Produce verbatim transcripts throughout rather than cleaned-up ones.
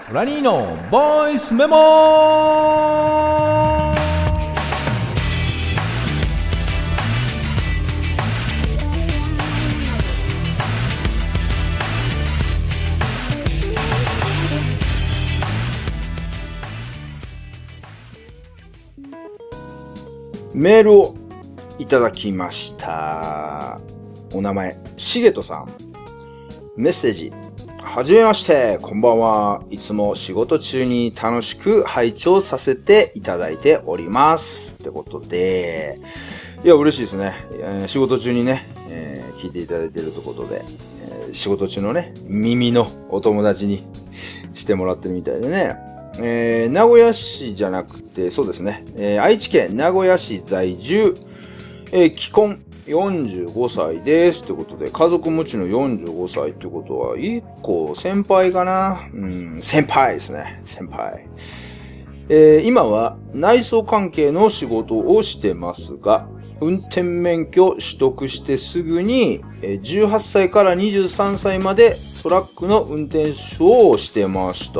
ラニーノボイスメモ。 メールをいただきました。お名前、しげとさん。メッセージ。はじめまして、こんばんは。いつも仕事中に楽しく拝聴させていただいております。ってことで、いや、嬉しいですね。えー、仕事中にね、えー、聞いていただいているということで、えー、仕事中のね、耳のお友達にしてもらってるみたいでね。えー、名古屋市じゃなくて、そうですね、えー、愛知県名古屋市在住、えー、既婚よんじゅうごさいです。ということで、家族持ちのよんじゅうごさいってことは、一個先輩かな。うん、先輩ですね。先輩。えー、今は内装関係の仕事をしてますが、運転免許取得してすぐに、じゅうはっさいからにじゅうさんさいまでトラックの運転手をしてました。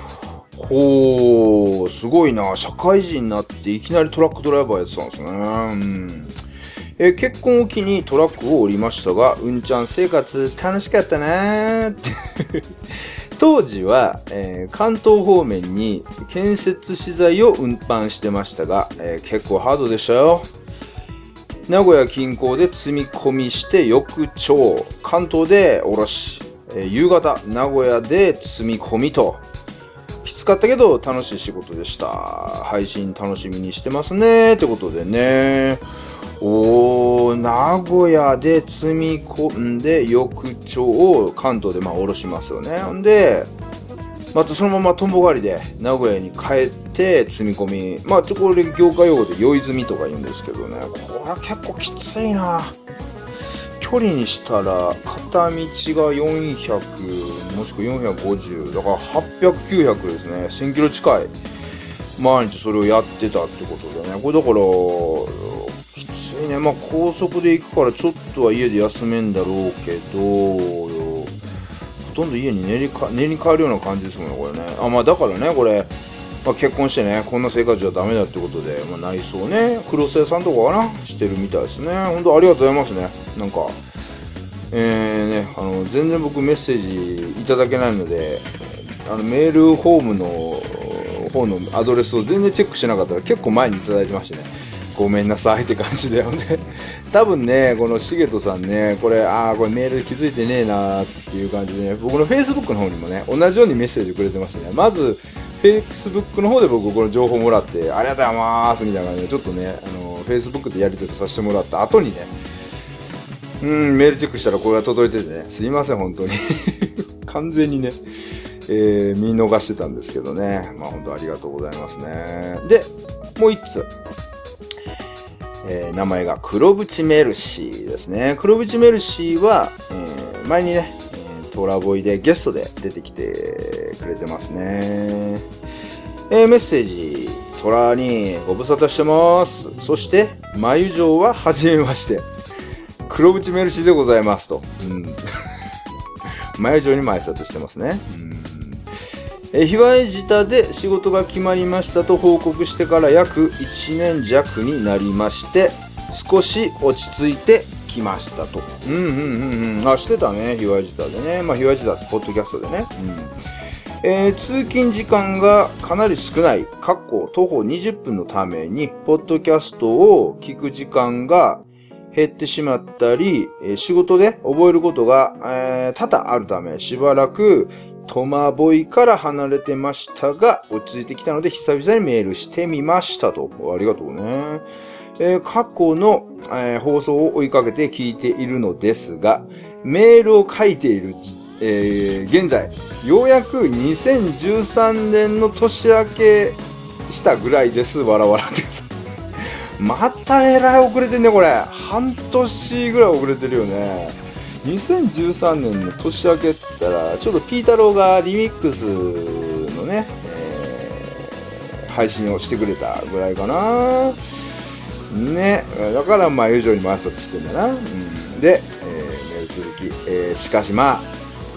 ほー、すごいな。社会人になっていきなりトラックドライバーやってたんですね。うんえー、結婚を機にトラックを降りましたが、うんちゃん生活楽しかったなーって当時は、えー、関東方面に建設資材を運搬してましたが、えー、結構ハードでしたよ。名古屋近郊で積み込みして翌朝、関東で下ろし、えー、夕方名古屋で積み込みと、きつかったけど楽しい仕事でした。配信楽しみにしてますねってことでね。おー、名古屋で積み込んで翌朝を関東でまあ下ろしますよね。んで、またそのままとんぼ狩りで名古屋に帰って積み込み。まあちょこれ業界用語で酔い積みとか言うんですけどね。これは結構きついな。距離にしたら片道がよんひゃくもしくはよんひゃくごじゅうだからはっぴゃく、きゅうひゃくですね。せんキロ近い毎日それをやってたってことでね。これだからきついね。まあ高速で行くからちょっとは家で休めんだろうけど、ほとんど家に寝にか寝に帰るような感じですもんね、これね。あ、まあだからね、これ、まあ、結婚してね、こんな生活じゃダメだってことで、まあ、内装ね、クロス屋さんとかかなしてるみたいですね。ほんとありがとうございますね。なんか、えーね、あの、全然僕メッセージいただけないので、あの、メールフォームの方のアドレスを全然チェックしてなかったら結構前にいただいてましてね。ごめんなさいって感じだよね。多分ね、このしげとさんね、これ、あー、これメールで気づいてねえなーっていう感じでね、僕の Facebook の方にもね、同じようにメッセージくれてましてね、まず、Facebook の方で僕この情報もらって、ありがとうございますみたいな感じで、ちょっとね、あの、Facebook でやり取りさせてもらった後にね、うん、メールチェックしたらこれが届いててね、すいません、本当に。完全にね、えー、見逃してたんですけどね、まあ本当ありがとうございますね。で、もう一つ。えー、名前が黒淵メルシーですね。黒淵メルシーは、えー、前にね、えー、トラボイでゲストで出てきてくれてますね。えー、メッセージ、トラにご無沙汰してます。そして、眉城は初めまして。黒淵メルシーでございますと。うん、眉城にも挨拶してますね。うんえひわえじたで仕事が決まりましたと報告してから約いちねんじゃくになりまして、少し落ち着いてきましたと。うんうんうんうん。あ、してたね、ひわえじたでね。まあ、ひわえじたってポッドキャストでね。うんえー、通勤時間がかなり少ない、かっこ徒歩にじゅっぷんのために、ポッドキャストを聞く時間が減ってしまったり、仕事で覚えることが、えー、多々あるため、しばらく、トマボイから離れてましたが、落ち着いてきたので久々にメールしてみましたと。ありがとうね。えー、過去の、えー、放送を追いかけて聞いているのですが、メールを書いている、えー、現在、ようやくにせんじゅうさんねんの年明けしたぐらいです。わらわらって。またえらい遅れてんね、これ。半年ぐらい遅れてるよね。にせんじゅうさんねんの年明けっつったら、ちょっとピー太郎がリミックスのね、えー、配信をしてくれたぐらいかな。ね。だからまあ、以上にも挨拶してんだな。うん、で、えー、メール続き、えー、しかしまあ、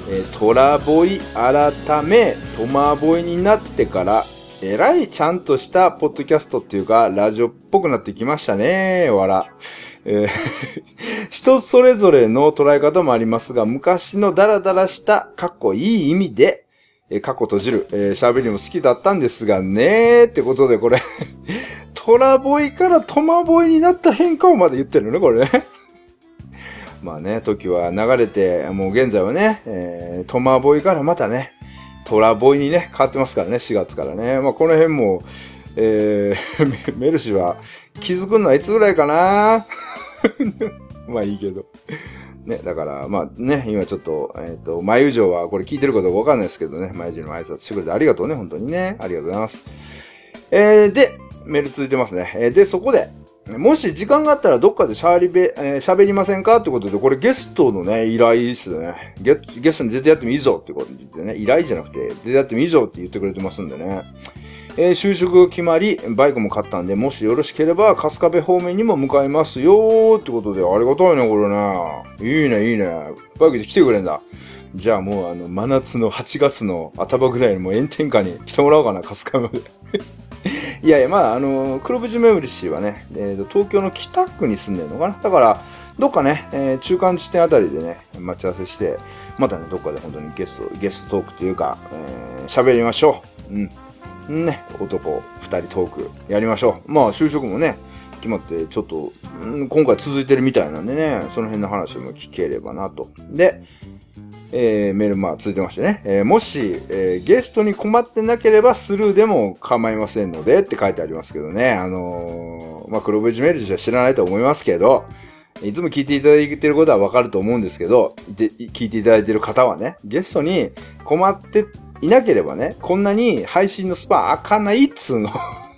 えー、トラボイ改めトマボイになってからえらいちゃんとしたポッドキャストっていうかラジオっぽくなってきましたね。わら。えー、人それぞれの捉え方もありますが、昔のダラダラしたかっこいい意味で、えー、かっこ閉じる、えー、喋りも好きだったんですがねーってことでこれトラボイからトマボイになった変化をまで言ってるのね、これね。まあね、時は流れて、もう現在はね、えー、トマボイからまたね、トラボイにね、変わってますからね、しがつからね。まあこの辺も、えー、メルシは気づくのはいつぐらいかなまあいいけど。ね、だから、まあね、今ちょっと、えっと、眉城はこれ聞いてることわかんないですけどね、眉城の挨拶してくれてありがとうね、本当にね。ありがとうございます。えー、で、メール続いてますね。えー、で、そこで、もし時間があったらどっかでしゃべりべ、えー、喋りませんかってことで、これゲストのね、依頼ですね。ゲ、ゲストに出てやってもいいぞってことでね、依頼じゃなくて、出てやってもいいぞって言ってくれてますんでね。えー、就職が決まり、バイクも買ったんで、もしよろしければ、春日部方面にも向かいますよーってことで、ありがたいね、これね。いいね、いいね。バイクで来てくれんだ。じゃあもう、あの、真夏のはちがつの頭ぐらいにもう炎天下に来てもらおうかな、春日部まで。いやいや、まあ、あの、黒渕メモリ氏はね、えーと、東京の北区に住んでるのかな。だから、どっかね、えー、中間地点あたりでね、待ち合わせして、またね、どっかで本当にゲスト、ゲストトークというか、えー、喋りましょう。うん。ね、男二人トークやりましょう。まあ、就職もね、決まって、ちょっと、うん、今回続いてるみたいなんでね、その辺の話も聞ければなと。で、えー、メールまあ続いてましてね、えー、もし、えー、ゲストに困ってなければスルーでも構いませんのでって書いてありますけどね、あのー、まあ黒渕メールじゃ知らないと思いますけど、いつも聞いていただいてることはわかると思うんですけど、で聞いていただいてる方はね、ゲストに困っていなければね、こんなに配信のスパン開かないっつうの。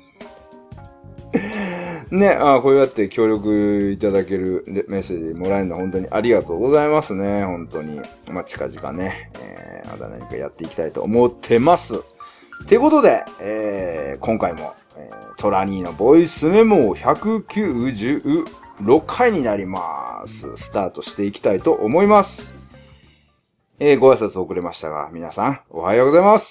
ね、あこうやって協力いただけるメッセージもらえるのは本当にありがとうございますね。本当に。まあ、近々ね、えー、また何かやっていきたいと思ってます。ということで、えー、今回も、えー、トラニーのボイスメモひゃくきゅうじゅうろっかいになります。スタートしていきたいと思います。えー、ご挨拶遅れましたが、皆さん、おはようございます。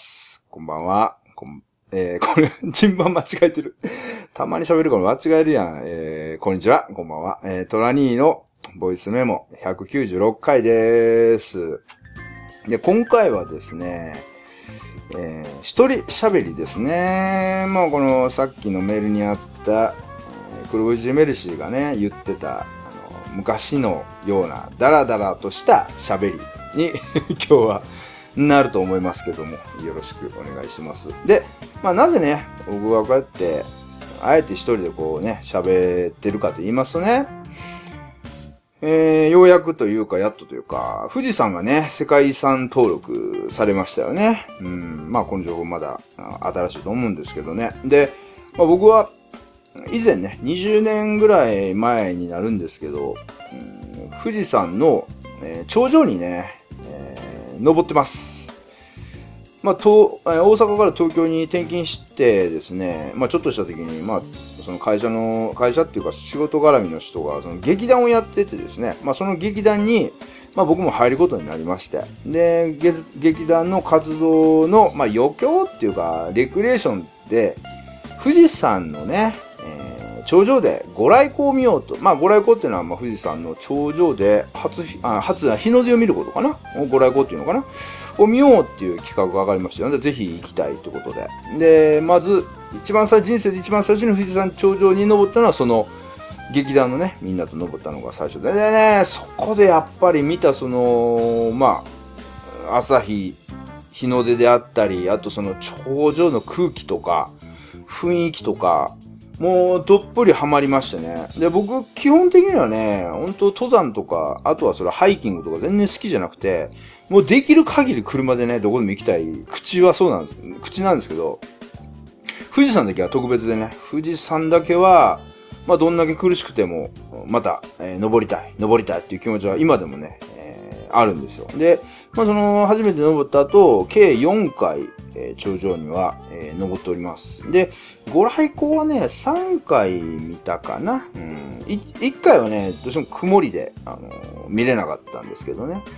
こんばんは。こんえー、これ、順番間違えてる。たまに喋るから間違えるやん。えー、こんにちは。こんばんは。えー、トラニーのボイスメモひゃくきゅうじゅうろっかいです。で、今回はですね、えー、一人喋りですね。まあ、このさっきのメールにあった、えー、黒藤メルシーがね、言ってた、あの、昔のようなダラダラとした喋りに、今日は、なると思いますけども、よろしくお願いします。で、まあなぜね、僕がこうやって、あえて一人でこうね、喋ってるかと言いますとね、えー、ようやくというか、やっとというか、富士山がね、世界遺産登録されましたよね。うん、まあこの情報まだ新しいと思うんですけどね。で、まあ僕は、以前ね、にじゅうねんぐらい前になるんですけど、うん、富士山の、えー、頂上にね、登ってます。まあ、と、大阪から東京に転勤してですね、まあ、ちょっとした時に、まあ、その会社の、会社っていうか仕事絡みの人が、その劇団をやっててですね、まあ、その劇団に、まあ、僕も入ることになりまして、で、劇団の活動の、まあ、余興っていうか、レクリエーションで、富士山のね、えー、頂上でご来光を見ようと。まあ、ご来光っていうのは、まあ、富士山の頂上で初、あ、初、日の出を見ることかな。ご来光っていうのかなを見ようっていう企画が上がりましたので、ぜひ行きたいということで。で、まず、一番最、人生で一番最初に富士山頂上に登ったのは、その、劇団のね、みんなと登ったのが最初で。でね、そこでやっぱり見た、その、まあ、朝日、日の出であったり、あとその頂上の空気とか、雰囲気とか、もうどっぷりハマりましてね。で、僕、基本的にはね、本当登山とか、あとはそれハイキングとか全然好きじゃなくて、もうできる限り車でね、どこでも行きたい。口はそうなんです。口なんですけど、富士山だけは特別でね、富士山だけは、まあどんだけ苦しくても、また、えー、登りたい、登りたいっていう気持ちは今でもね、えー、あるんですよ。で、まあその、初めて登った後、計よんかい、えー、頂上には、えー、登っております。で、ご来光はね、さんかい見たかな。うん。いっかいはね、どうしても曇りで、あのー、見れなかったんですけどね。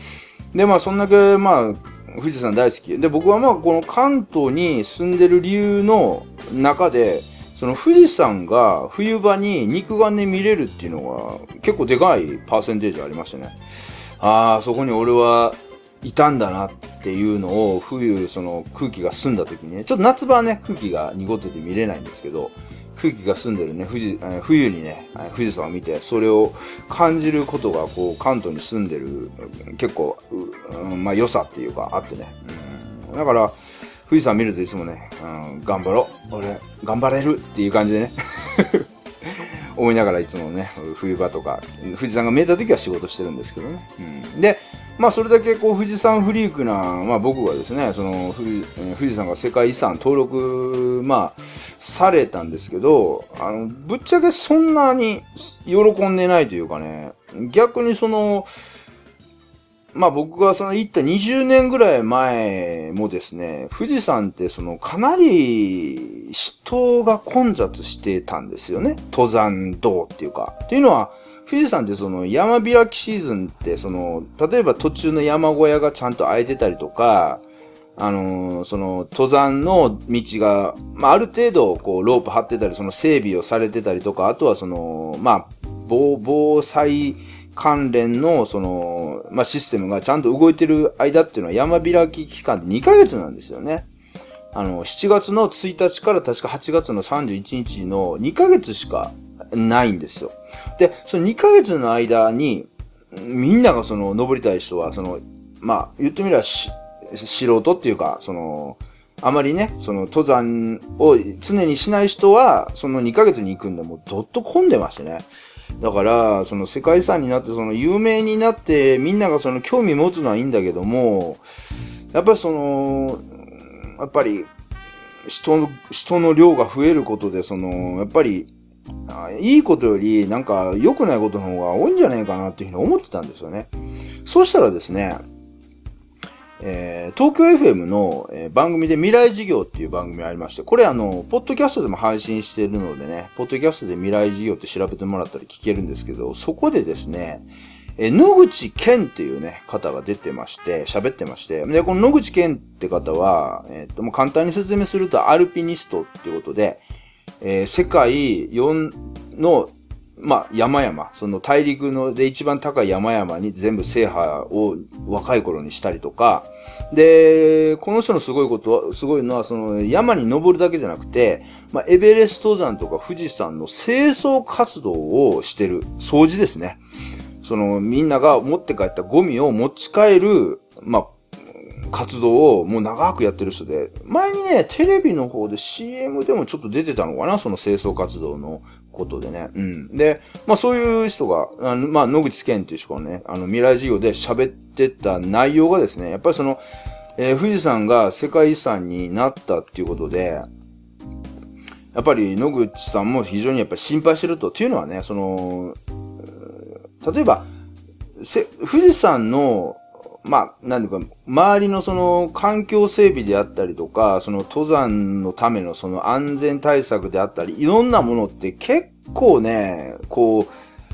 で、まあ、そんだけ、まあ、富士山大好き。で、僕はまあ、この関東に住んでる理由の中で、その富士山が冬場に肉眼で見れるっていうのが結構でかいパーセンテージありましたね。ああ、そこに俺はいたんだなっていうのを冬、その空気が澄んだ時にね、ちょっと夏場はね、空気が濁ってて見れないんですけど、空気が澄んでるね、富士、冬にね、富士山を見て、それを感じることが、こう、関東に住んでる、結構、うん、まあ、良さっていうか、あってね。うん、だから、富士山見るといつもね、うん、頑張ろう。俺、頑張れるっていう感じでね。思いながらいつもね、冬場とか、富士山が見えた時は仕事してるんですけどね。うん、で、まあそれだけこう富士山フリークな、まあ僕はですね、その富士、富士山が世界遺産登録、まあ、されたんですけど、あの、ぶっちゃけそんなに喜んでないというかね、逆にその、まあ僕がその行ったにじゅうねんぐらい前もですね、富士山ってそのかなり人が混雑してたんですよね。登山道っていうか。っていうのは、富士山ってその山開きシーズンってその、例えば途中の山小屋がちゃんと空いてたりとか、あのー、その登山の道が、まあある程度こうロープ張ってたり、その整備をされてたりとか、あとはその、まあ、防、防災、関連の、その、まあ、システムがちゃんと動いてる間っていうのは山開き期間でにかげつなんですよね。あの、しちがつのついたちから確かはちがつのさんじゅういちにちのにかげつしかないんですよ。で、そのにかげつの間に、みんながその、登りたい人は、その、まあ、言ってみればし、素人っていうか、その、あまりね、その登山を常にしない人は、そのにかげつに行くんで、もうどっと混んでましてね。だから、その世界遺産になって、その有名になって、みんながその興味持つのはいいんだけども、やっぱりその、やっぱり、人の、人の量が増えることで、その、やっぱり、いいことより、なんか良くないことの方が多いんじゃないかなっていうふうに思ってたんですよね。そうしたらですね、えー、東京 エフエム の、えー、番組で未来事業っていう番組がありまして、これあの、ポッドキャストでも配信しているのでね、ポッドキャストで未来事業って調べてもらったら聞けるんですけど、そこでですね、えー、野口健っていうね、方が出てまして、喋ってまして、で、この野口健って方は、えっと、もう簡単に説明するとアルピニストっていうことで、えー、世界よんのまあ、山々、その大陸ので一番高い山々に全部制覇を若い頃にしたりとか、で、この人のすごいことは、すごいのは、その山に登るだけじゃなくて、まあ、エベレスト山とか富士山の清掃活動をしてる、掃除ですね。そのみんなが持って帰ったゴミを持ち帰る、まあ、活動をもう長くやってる人で、前にね、テレビの方で シーエム でもちょっと出てたのかな、その清掃活動のことでね。うん。で、まあそういう人が、あのまあ野口健っていう人がね、あの未来事業で喋ってた内容がですね、やっぱりその、えー、富士山が世界遺産になったっていうことで、やっぱり野口さんも非常にやっぱり心配してると。っていうのはね、その、例えば、せ富士山のまあ、なんていうか、周りのその環境整備であったりとか、その登山のためのその安全対策であったり、いろんなものって結構ね、こ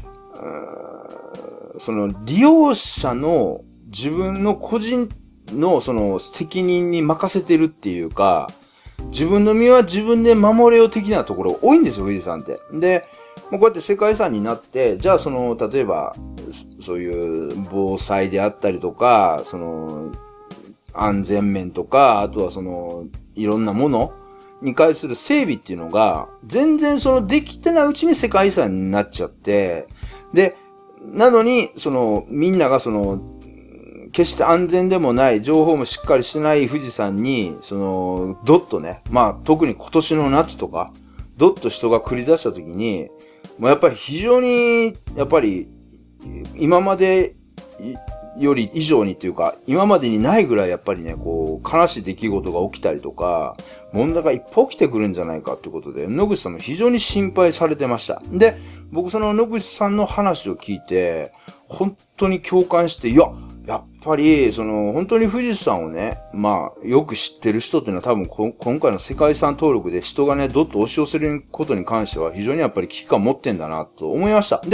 う、うその利用者の自分の個人のその責任に任せてるっていうか、自分の身は自分で守れよ的なところ多いんですよ、富士山って。で、こうやって世界遺産になって、じゃあその、例えば、そういう防災であったりとか、その、安全面とか、あとはその、いろんなものに対する整備っていうのが、全然その、できてないうちに世界遺産になっちゃって、で、なのに、その、みんながその、決して安全でもない、情報もしっかりしてない富士山に、その、どっとね、まあ、特に今年の夏とか、どっと人が繰り出した時に、もうやっぱり非常に、やっぱり、今までより以上にっていうか、今までにないぐらいやっぱりね、こう、悲しい出来事が起きたりとか、問題がいっぱい起きてくるんじゃないかっていうことで、野口さんも非常に心配されてました。で、僕その野口さんの話を聞いて、本当に共感して、いや、やっぱり、その、本当に富士山をね、まあ、よく知ってる人っていうのは多分こ、今回の世界遺産登録で人がね、どっと押し寄せることに関しては非常にやっぱり危機感持ってんだなと思いました。で、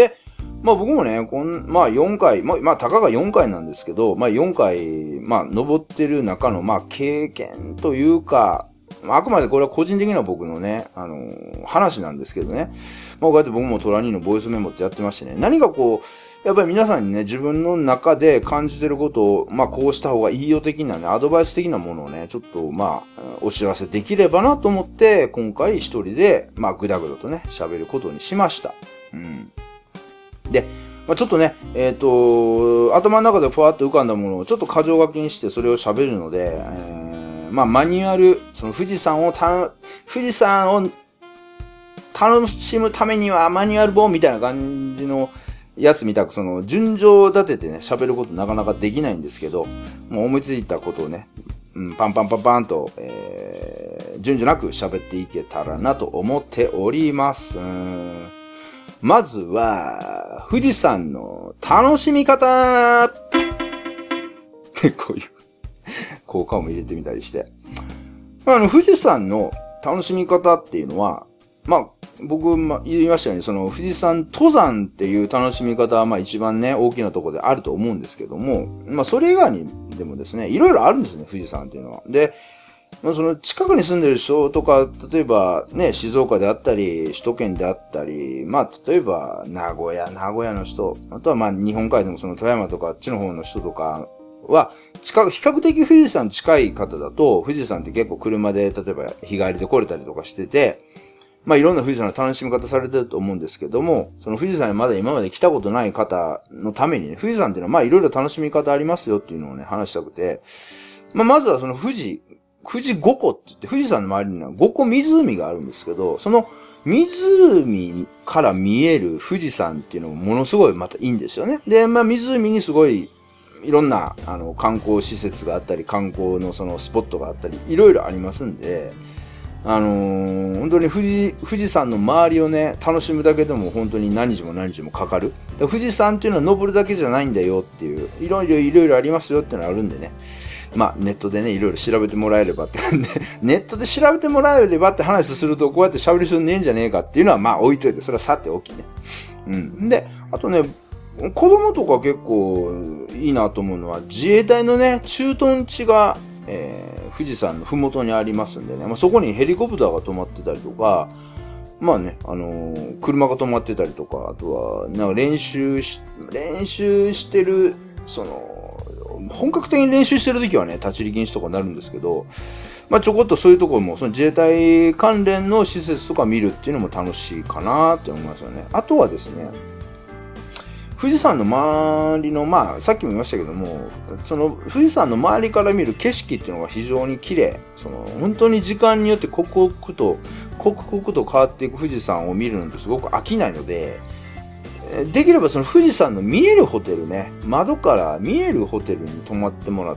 まあ僕もね、こん、まあよんかい、まあ、まあたかがよんかいなんですけど、まあよんかい、まあ登ってる中の、まあ経験というか、あくまでこれは個人的な僕のね、あのー、話なんですけどね。まあこうやって僕もトラニーのボイスメモってやってましてね、何かこう、やっぱり皆さんにね、自分の中で感じてることを、まあこうした方がいいよ的なね、アドバイス的なものをね、ちょっとまあ、お知らせできればなと思って、今回一人で、まあぐだぐだとね、喋ることにしました。うん。で、まあ、ちょっとね、えっと、頭の中でふわっと浮かんだものをちょっと箇条書きにしてそれを喋るので、えー、まあマニュアル、その富士山をた、富士山を楽しむためにはマニュアル本みたいな感じのやつみたく、その順序を立ててね、喋ることなかなかできないんですけど、もう思いついたことをね、うん、パンパンパンパンと、えー、順序なく喋っていけたらなと思っております。まずは、富士山の楽しみ方ってこういう効果音も入れてみたりして。あの、富士山の楽しみ方っていうのは、まあ、僕、まあ、言いましたように、その富士山登山っていう楽しみ方は、まあ一番ね、大きなところであると思うんですけども、まあそれ以外にでもですね、いろいろあるんですね、富士山っていうのは。で、まあ、その近くに住んでる人とか、例えばね、静岡であったり、首都圏であったり、まあ例えば名古屋、名古屋の人、あとはまあ日本海でもその富山とかあっちの方の人とかは、近く、比較的富士山近い方だと、富士山って結構車で、例えば日帰りで来れたりとかしてて、まあいろんな富士山の楽しみ方されてると思うんですけども、その富士山にまだ今まで来たことない方のためにね、富士山っていうのはまあいろいろ楽しみ方ありますよっていうのをね、話したくて、まあまずはその富士、富士五湖って言って、富士山の周りには五湖湖があるんですけど、その湖から見える富士山っていうのもものすごいまたいいんですよね。で、まあ湖にすごいいろんなあの観光施設があったり、観光のそのスポットがあったり、いろいろありますんで、あのー、本当に富士、富士山の周りをね、楽しむだけでも本当に何日も何日もかかる。富士山っていうのは登るだけじゃないんだよっていう、いろいろいろいろありますよっていうのがあるんでね。まあ、ネットでね、いろいろ調べてもらえればって、ネットで調べてもらえればって話すると、こうやって喋りするねえんじゃねえかっていうのは、まあ置いといて、それはさておきね。うん。で、あとね、子供とか結構いいなと思うのは、自衛隊のね、駐屯地が、えー、富士山のふもとにありますんでね、まあ、そこにヘリコプターが止まってたりとか、まあね、あのー、車が止まってたりとか、あとは、なんか練習し、練習してる、その、本格的に練習してるときはね、立ち入り禁止とかになるんですけど、まあちょこっとそういうところも、その自衛隊関連の施設とか見るっていうのも楽しいかなって思いますよね。あとはですね、富士山の周りの、まあさっきも言いましたけども、その富士山の周りから見る景色っていうのが非常に綺麗。その本当に時間によって刻々と、刻々と変わっていく富士山を見るのってすごく飽きないので、できればその富士山の見えるホテルね、窓から見えるホテルに泊まってもらって、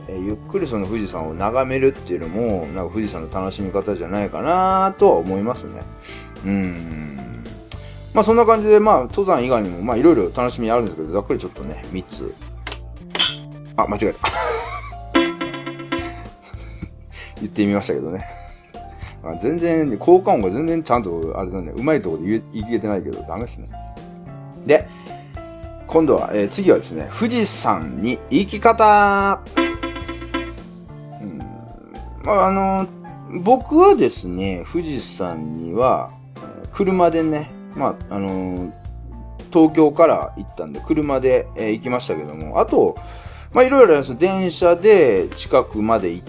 ゆっくりその富士山を眺めるっていうのも、なんか富士山の楽しみ方じゃないかなとは思いますね。うん。まあそんな感じで、まあ登山以外にも、まあいろいろ楽しみあるんですけど、ざっくりちょっとね、みっつ。あ、間違えた。言ってみましたけどね。まあ、全然、効果音が全然ちゃんと、あれだね、うまいところで言い切れてないけど、ダメですね。で、今度は、えー、次はですね、富士山に行き方。うん、まあ、あのー、僕はですね、富士山には、車でね、まあ、あのー、東京から行ったんで、車で、えー、行きましたけども、あと、まあ、いろいろあります。電車で近くまで行って、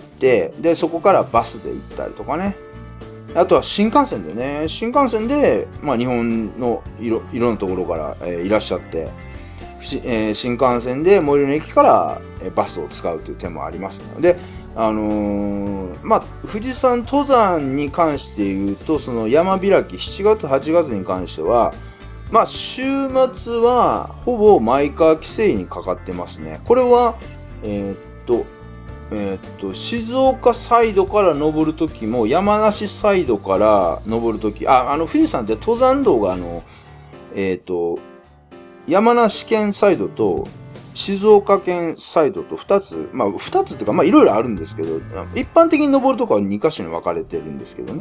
で、そこからバスで行ったりとかね。あとは新幹線でね、新幹線で、まあ日本のいろ、いろんなところから、えー、いらっしゃって、えー、新幹線で最寄りの駅から、えー、バスを使うという手もありますので、あのー、まあ、富士山登山に関して言うと、その山開きしちがつ、はちがつに関しては、まあ、週末はほぼマイカー規制にかかってますね。これは、えー、っと、えー、っと、静岡サイドから登るときも、山梨サイドから登るとき、あ、あの、富士山って登山道があの、えー、っと、山梨県サイドと静岡県サイドとふたつ、まあふたつっていうか、まあいろいろあるんですけど、一般的に登るとこはにかしょに分かれてるんですけどね。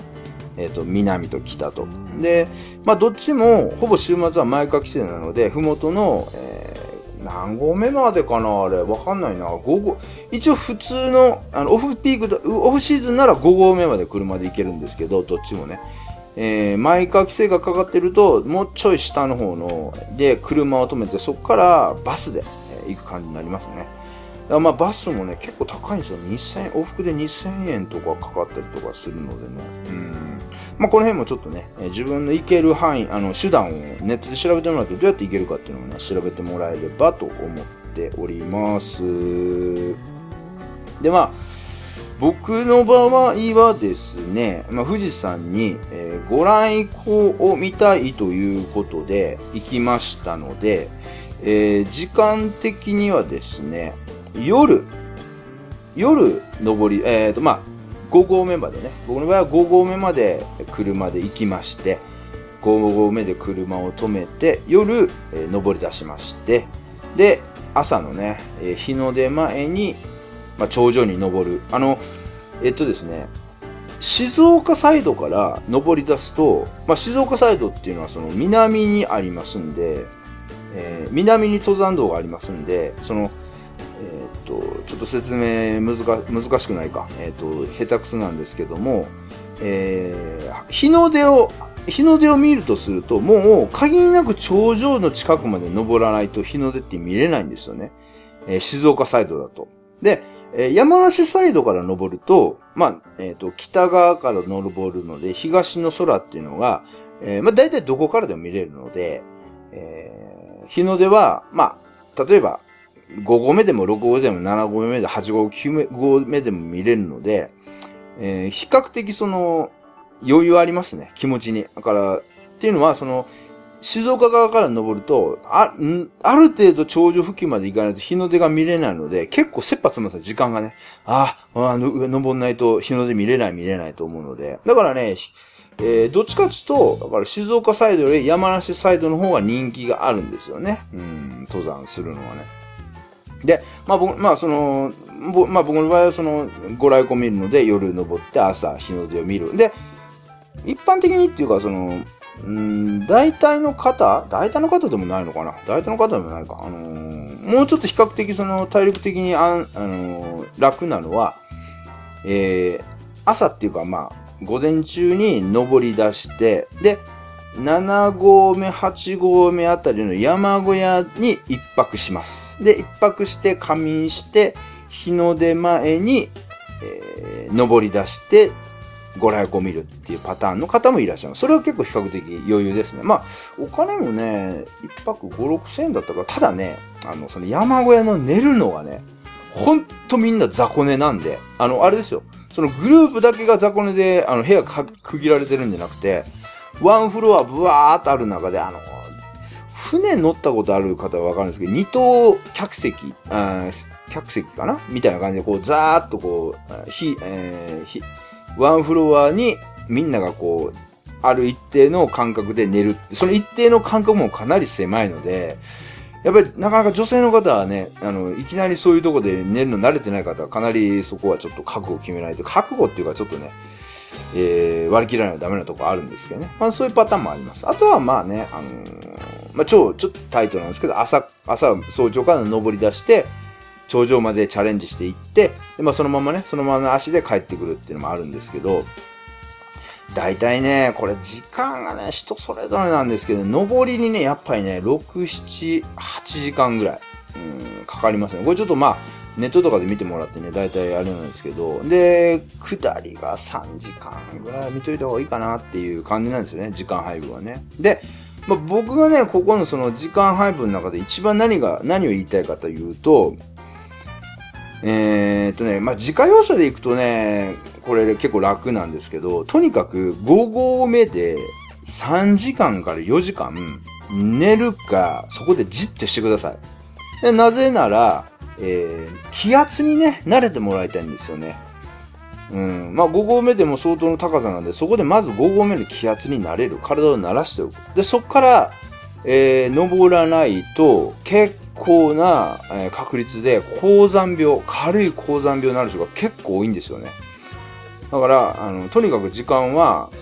えっと、南と北と。で、まあ、どっちも、ほぼ週末は前かき制なので、ふもとの、えー、何合目までかなあれ、わかんないな。ごご、一応普通の、あの、オフピークだ、オフシーズンならご合目まで車で行けるんですけど、どっちもね。えー、前かき制がかかってると、もうちょい下の方の、で、車を止めて、そこからバスで、えー、行く感じになりますね。だからまあバスもね、結構高いんですよ。にせんえん、往復でにせんえんとかかかったりとかするのでね。うん。まあこの辺もちょっとね、えー、自分の行ける範囲、あの、手段をネットで調べてもらって、どうやって行けるかっていうのをね、調べてもらえればと思っております。で、まあ、僕の場合はですね、まあ、富士山に、えー、ご来光を見たいということで行きましたので、えー、時間的にはですね、夜、夜登り、えっと、まあ、ご合目までね、僕の場合はご合目まで車で行きまして、ご合目で車を止めて、夜、えー、登り出しまして、で、朝のね、えー、日の出前に、まあ、頂上に登る。あの、えっとですね、静岡サイドから登り出すと、まあ、静岡サイドっていうのはその南にありますんで、えー、南に登山道がありますんで、その、えー、っと、ちょっと説明難か難しくないか。えー、っと、下手くそなんですけども、えー、日の出を、日の出を見るとすると、もう限りなく頂上の近くまで登らないと日の出って見れないんですよね。えー、静岡サイドだと。で、山梨サイドから登ると、まあ、えっと、北側から登るので、東の空っていうのが、えー、まあ、大体どこからでも見れるので、えー、日の出は、まあ、例えば、ご合目でもろく合目でもなな合目でもはち合目、きゅう合目でも見れるので、えー、比較的その、余裕ありますね、気持ちに。だから、っていうのは、その、静岡側から登ると、あ、ん、ある程度頂上付近まで行かないと日の出が見れないので、結構切羽詰まった時間がね、ああ、登んないと日の出見れない見れないと思うので。だからね、えー、どっちかというと、だから静岡サイドより山梨サイドの方が人気があるんですよね。うん、登山するのはね。で、まあ僕、まあその、まあ僕の場合はその、ご来光見るので夜登って朝日の出を見る。で、一般的にっていうかその、うん、大体の方大体の方でもないのかな大体の方でもないか。あのー、もうちょっと比較的その体力的にあん、あのー、楽なのは、えー、朝っていうかまあ、午前中に登り出して、で、なな合目、はち合目あたりの山小屋に一泊します。で、一泊して仮眠して、日の出前に、えー、登り出して、ご来光見るっていうパターンの方もいらっしゃいます。それは結構比較的余裕ですね。まあ、お金もね、一泊ご、ろくせんえんだったから、ただね、あの、その山小屋の寝るのがね、ほんとみんな雑魚寝なんで、あの、あれですよ。そのグループだけが雑魚寝で、あの、部屋が区切られてるんじゃなくて、ワンフロアブワーっとある中で、あの、船乗ったことある方はわかるんですけど、二等客席、あ客席かなみたいな感じで、こう、ざーっとこう、ひ、えー、ひ、ワンフロアにみんながこう、ある一定の間隔で寝る。その一定の間隔もかなり狭いので、やっぱりなかなか女性の方はね、あの、いきなりそういうとこで寝るの慣れてない方はかなりそこはちょっと覚悟を決めないと。覚悟っていうかちょっとね、えー、割り切らないとダメなとこあるんですけどね。まあそういうパターンもあります。あとはまあね、あのー、まあ超、ちょっとタイトなんですけど、朝、朝、早朝から登り出して、頂上までチャレンジしていって、でまあ、そのままね、そのままの足で帰ってくるっていうのもあるんですけど、大体ね、これ時間がね、人それぞれなんですけど、登りにね、やっぱりね、ろく、なな、はちじかんぐらい、うん、かかりますね。これちょっとまあ、ネットとかで見てもらってね、大体あれなんですけど、で、下りがさんじかんぐらい見といた方がいいかなっていう感じなんですよね、時間配分はね。で、まあ、僕がね、ここのその時間配分の中で一番何が、何を言いたいかというと、えーっとね、まあ、自家用車で行くとね、これ結構楽なんですけど、とにかくご合目でさんじかんからよじかん寝るか、そこでじっとしてください。でなぜなら、えー、気圧にね、慣れてもらいたいんですよね。うん。まあ、ご合目でも相当の高さなんで、そこでまずご合目の気圧になれる。体を慣らしておく。で、そこから、えー、登らないと、結構な、えー、確率で高山病、軽い高山病になる人が結構多いんですよね。だから、あの、とにかく時間は、え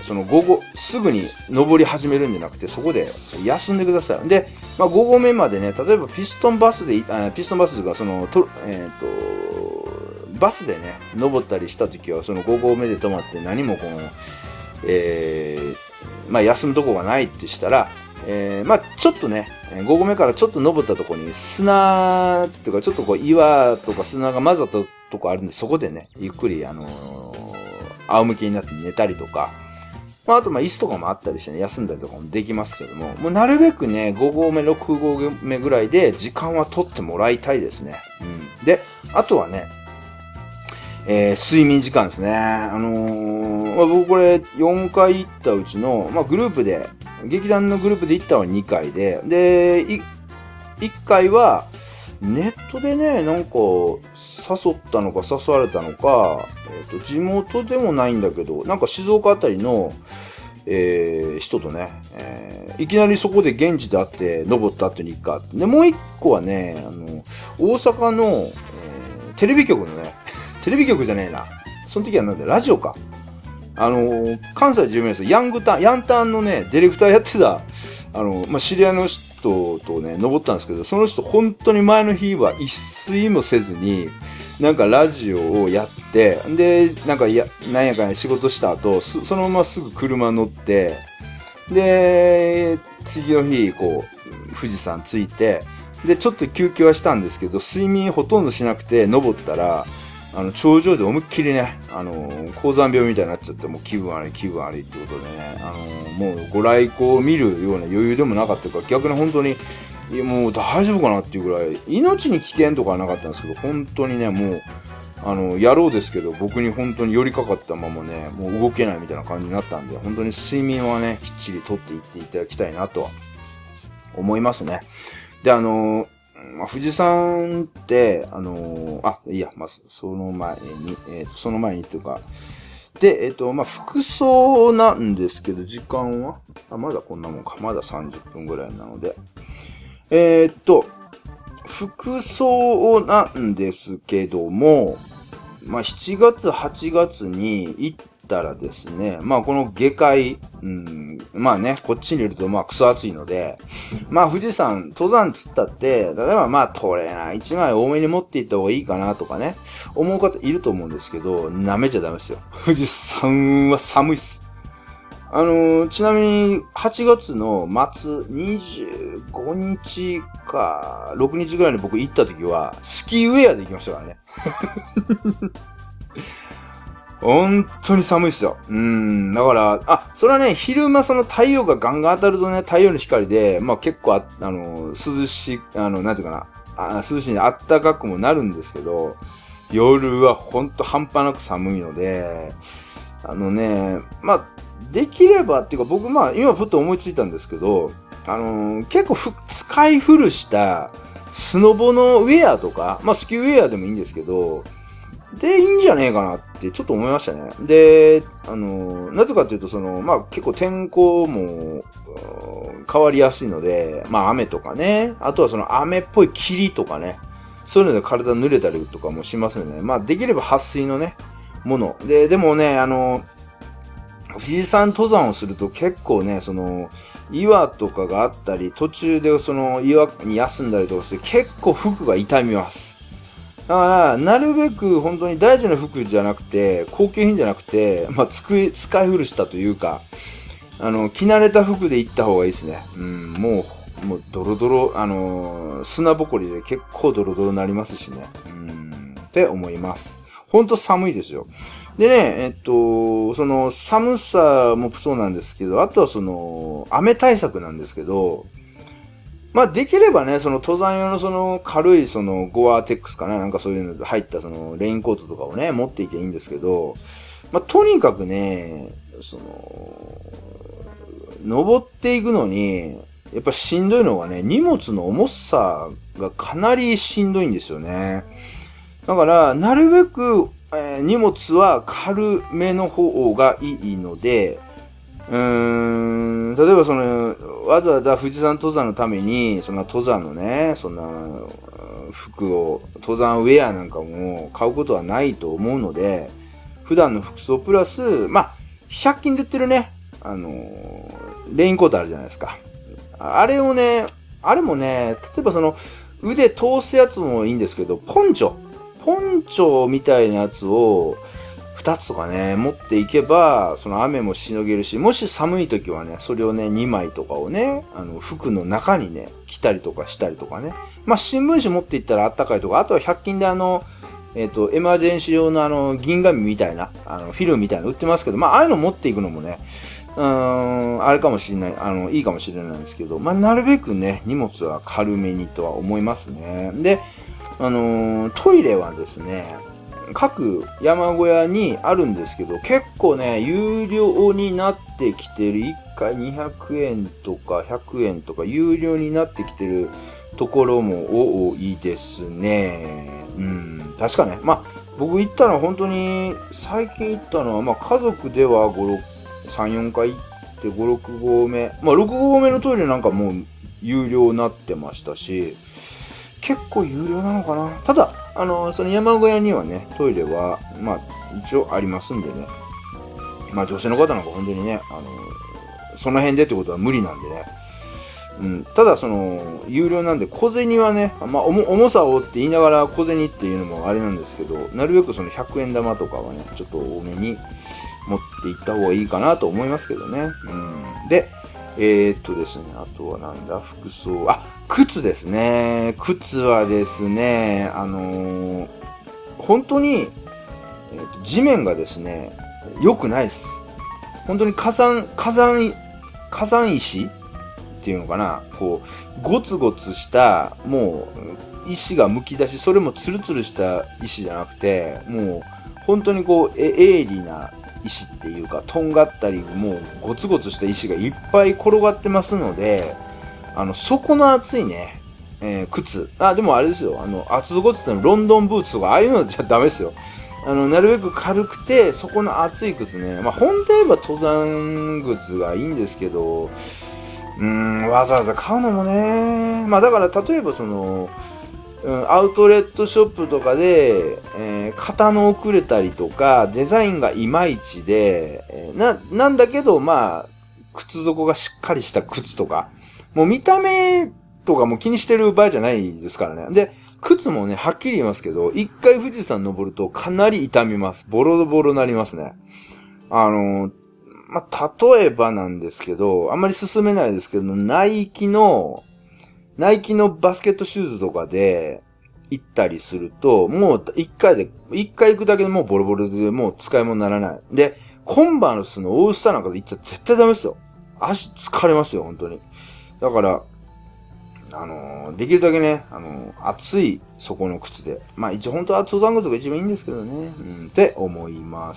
その午後、すぐに登り始めるんじゃなくて、そこで休んでください。で、まあ、ご合目までね、例えばピストンバスで、あピストンバスというか、その、とえっ、と、バスでね、登ったりしたときは、そのご合目で止まって何もこの、えー、まあ、休むとこがないってしたら、えー、まあ、ちょっとね、ご合目からちょっと登ったところに砂っていうか、ちょっとこう岩とか砂が混ざったとこあるんで、そこでね、ゆっくり、あのー、仰向けになって寝たりとか、まあ、あと、ま、椅子とかもあったりしてね、休んだりとかもできますけども、もうなるべくね、ご合目、ろく合目ぐらいで時間は取ってもらいたいですね。うん。で、あとはね、えー、睡眠時間ですね。あのー、まあ、僕これよんかい行ったうちの、まあ、グループで、劇団のグループで行ったのはにかいで、で、いいっかいは、ネットでね、なんか、誘ったのか誘われたのか、えっと、地元でもないんだけど、なんか静岡あたりの、えー、人とね、えー、いきなりそこで現地で会って登ったっていうにか。で、もう一個はね、あの、大阪の、えー、テレビ局のね、テレビ局じゃねえな。その時はなんだ、ラジオか。あのー、関西で有名ですヤングタン、ヤンタンのね、ディレクターやってた、あの、まあ、知り合いの人とね、登ったんですけど、その人本当に前の日は一睡もせずに、なんかラジオをやって、で、なんかや、なんやかんや仕事した後、そのまますぐ車乗って、で、次の日、こう、富士山着いて、で、ちょっと休憩はしたんですけど、睡眠ほとんどしなくて登ったら、あの、頂上で思いっきりね、あの、高山病みたいになっちゃって、もう気分悪い、気分悪いってことでね、あの、もうご来光を見るような余裕でもなかったから、逆に本当に、いやもう大丈夫かなっていうぐらい、命に危険とかはなかったんですけど、本当にね、もう、あの、野郎ですけど、僕に本当に寄りかかったままね、もう動けないみたいな感じになったんで、本当に睡眠はね、きっちりとっていっていただきたいなとは思いますね。で、あの、まあ、富士山って、あのー、あ、いや、まあ、その前に、えっと、その前にというか、で、えっと、まあ、服装なんですけど、時間はあ、まだこんなもんか。まださんじゅっぷんぐらいなので。えー、っと、服装なんですけども、まあ、しちがつ、はちがつに行ったらですね、まあ、この下界、うん、まあね、こっちにいるとまあクソ暑いので、まあ富士山、登山つったって、例えばまあトレーナーいちまい多めに持っていった方がいいかなとかね、思う方いると思うんですけど、舐めちゃダメですよ。富士山は寒いっす。あのー、ちなみにはちがつの末にじゅうごにちかろくにちぐらいに僕行った時は、スキーウェアで行きましたからね。本当に寒いっすよ。うん。だから、あ、それはね、昼間その太陽がガンガン当たるとね、太陽の光で、まあ結構あ、あの、涼しい、あの、なんていうかな、あ涼しいね、あったかくもなるんですけど、夜はほんと半端なく寒いので、あのね、まあ、できればっていうか僕まあ、今ふっと思いついたんですけど、あのー、結構ふ使い古したスノボのウェアとか、まあスキーウェアでもいいんですけど、で、いいんじゃねえかなってちょっと思いましたね。で、あの、なぜかというと、その、まあ、結構天候も変わりやすいので、まあ、雨とかね、あとはその雨っぽい霧とかね、そういうので体濡れたりとかもしますので、ね、まあ、できれば撥水のね、もの。で、でもね、あの、富士山登山をすると結構ね、その、岩とかがあったり、途中でその岩に休んだりとかして、結構服が痛みます。だから、なるべく本当に大事な服じゃなくて、高級品じゃなくて、まあ、使い、使い古したというか、あの、着慣れた服で行った方がいいですね。うん、もう、もう、ドロドロ、あのー、砂ぼこりで結構ドロドロになりますしね。うん、って思います。ほんと寒いですよ。でね、えっと、その、寒さもそうなんですけど、あとはその、雨対策なんですけど、まあ、できればね、その登山用のその軽いそのゴアテックスかななんかそういうので入ったそのレインコートとかをね、持っていけばいいんですけど、まあ、とにかくね、その、登っていくのに、やっぱしんどいのがね、荷物の重さがかなりしんどいんですよね。だから、なるべく、えー、荷物は軽めの方がいいので、うーん、例えばその、わざわざ富士山登山のために、そんな登山のね、そんな服を、登山ウェアなんかも買うことはないと思うので、普段の服装プラス、まあ、 ひゃく均で売ってるね、あのー、レインコートあるじゃないですか。あれをね、あれもね、例えばその、腕通すやつもいいんですけど、ポンチョ。ポンチョみたいなやつを、二つとかね、持っていけば、その雨もしのげるし、もし寒い時はね、それをね、にまいとかをね、あの、服の中にね、着たりとかしたりとかね。まあ、新聞紙持っていったらあったかいとか、あとはひゃく均であの、えっと、エマージェンシー用のあの、銀紙みたいな、あの、フィルムみたいなの売ってますけど、まあ、ああいうの持っていくのもね、うーん、あれかもしれない、あの、いいかもしれないんですけど、まあ、なるべくね、荷物は軽めにとは思いますね。で、あのー、トイレはですね、各山小屋にあるんですけど、結構ね、有料になってきてる、いっかいにひゃくえんとかひゃくえんとか有料になってきてるところも多いですね。うん、確かね。まあ、僕行ったのは本当に、最近行ったのは、まあ家族ではご、ろく、さん、よんかい行ってご、ろくごうめ。まあろくごうめのトイレなんかもう有料になってましたし、結構有料なのかな。ただ、あの、その山小屋にはね、トイレは、まあ、一応ありますんでね。まあ、女性の方なんか本当にね、あの、その辺でってことは無理なんでね。うん。ただ、その、有料なんで、小銭はね、まあ、重さをって言いながら小銭っていうのもあれなんですけど、なるべくそのひゃくえん玉とかはね、ちょっと多めに持っていった方がいいかなと思いますけどね。うん。で、えー、っとですね、あとはなんだ、服装、あ、靴ですね。靴はですね、あのー、本当に、えー、と地面がですね、良くないです。本当に火山、火山、火山石っていうのかな、こう、ゴツゴツした、もう、石が剥き出し、それもツルツルした石じゃなくて、もう、本当にこう、え鋭利な石っていうか、とんがったり、もう、ゴツゴツした石がいっぱい転がってますので、あの、底の厚いね、えー、靴。あ、でもあれですよ。あの、厚底って言ってもロンドンブーツとか、ああいうのじゃダメですよ。あの、なるべく軽くて、底の厚い靴ね。まあ、本当言えば登山靴がいいんですけど、うーん、わざわざ買うのもね。まあ、だから、例えばその、うん、アウトレットショップとかで、えー、型の遅れたりとか、デザインがいまいちで、えー、な、なんだけど、まあ、靴底がしっかりした靴とか、もう見た目とかも気にしてる場合じゃないですからね。で、靴もね、はっきり言いますけど、一回富士山登るとかなり痛みます。ボロボロになりますね。あの、まあ、例えばなんですけど、あんまり進めないですけど、ナイキの、ナイキのバスケットシューズとかで行ったりすると、もう一回で、一回行くだけでもうボロボロでもう使い物にならない。で、コンバースのオールスターなんかで行っちゃ絶対ダメですよ。足疲れますよ、本当に。だから、あのー、できるだけね、あのー、厚い底の靴で。まあ一応本当は登山靴が一番いいんですけどね。うん、って思います。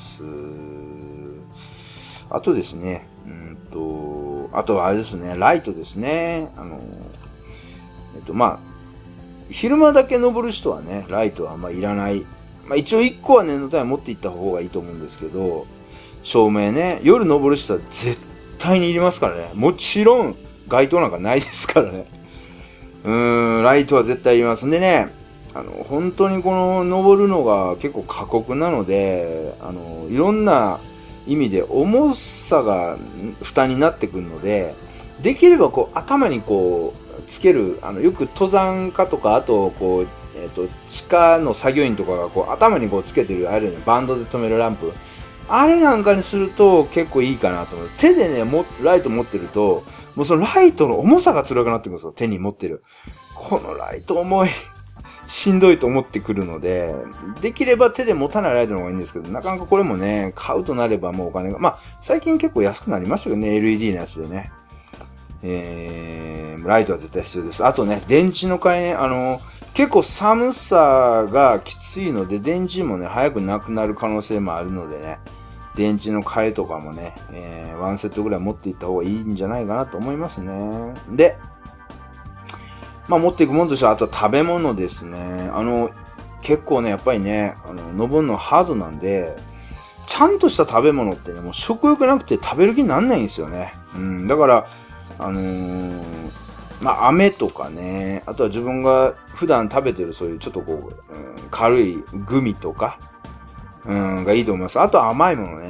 あとですね、うんと、あとはあれですね、ライトですね。あのー、えっと、まあ、昼間だけ登る人はね、ライトはあんまいらない。まあ一応一個は念のため持っていった方がいいと思うんですけど、照明ね、夜登る人は絶対にいりますからね。もちろん、街灯なんかないですからね。うーん、ライトは絶対いります。んでね、あの、本当にこの登るのが結構過酷なので、あの、いろんな意味で重さが負担になってくるので、できればこう頭にこうつける、あの、よく登山家とか、あとこう、えっと、地下の作業員とかがこう頭にこうつけてる、あれね、バンドで止めるランプ。あれなんかにすると結構いいかなと思う。手でね、も、ライト持ってると、もうそのライトの重さが辛くなってくるんですよ。手に持ってる。このライト重い。しんどいと思ってくるので、できれば手で持たないライトの方がいいんですけど、なかなかこれもね、買うとなればもうお金が、まあ、最近結構安くなりましたけどね、エルイーディー のやつでね。えー、ライトは絶対必要です。あとね、電池の買いね、あの、結構寒さがきついので、電池もね、早くなくなる可能性もあるのでね、電池の替えとかもね、えー、ワンセットぐらい持っていった方がいいんじゃないかなと思いますね。で、まあ持っていくものとしては、あとは食べ物ですね。あの、結構ね、やっぱりね、あの、登るのハードなんで、ちゃんとした食べ物ってね、もう食欲なくて食べる気になんないんですよね。うん、だから、あのー、まあ、飴とかね、あとは自分が普段食べてるそういうちょっとこう、うん、軽いグミとか、うん、がいいと思います。あとは甘いものね。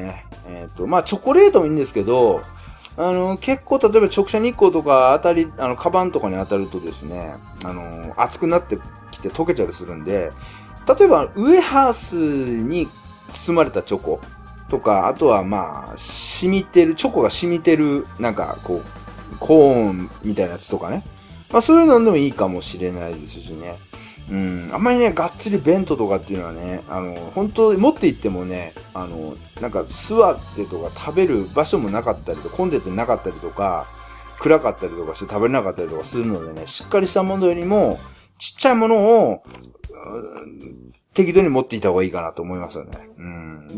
えっと、まあ、チョコレートもいいんですけど、あの、結構、例えば直射日光とか当たり、あの、カバンとかに当たるとですね、あの、熱くなってきて溶けちゃうりするんで、例えば、ウエハースに包まれたチョコとか、あとはまあ、染みてる、チョコが染みてる、なんか、こう、コーンみたいなやつとかね。まあ、そういうのでもいいかもしれないですしね。うん、あんまりね、がっつり弁当とかっていうのはね、あの、本当に持って行ってもね、あの、なんか座ってとか食べる場所もなかったりとか、混んでてなかったりとか、暗かったりとかして食べれなかったりとかするのでね、しっかりしたものよりも、ちっちゃいものを、適度に持っていた方がいいかなと思いますよね。うん。